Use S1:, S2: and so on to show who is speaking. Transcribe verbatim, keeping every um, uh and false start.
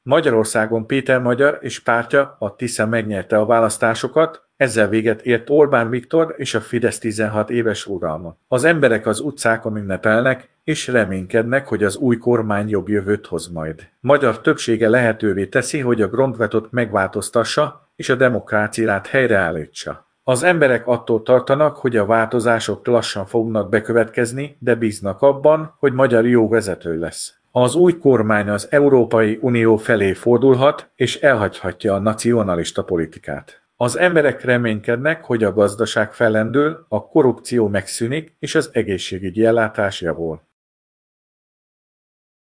S1: Magyarországon Péter Magyar és pártja, a Tisza megnyerte a választásokat, ezzel véget ért Orbán Viktor és a Fidesz tizenhat éves uralma. Az emberek az utcákon ünnepelnek, és reménykednek, hogy az új kormány jobb jövőt hoz majd. Magyar többsége lehetővé teszi, hogy a Grondvetot megváltoztassa, és a demokráciát helyreállítsa. Az emberek attól tartanak, hogy a változások lassan fognak bekövetkezni, de bíznak abban, hogy Magyar jó vezető lesz. Az új kormány az Európai Unió felé fordulhat, és elhagyhatja a nacionalista politikát. Az emberek reménykednek, hogy a gazdaság fellendül, a korrupció megszűnik, és az egészségügyi ellátás javul.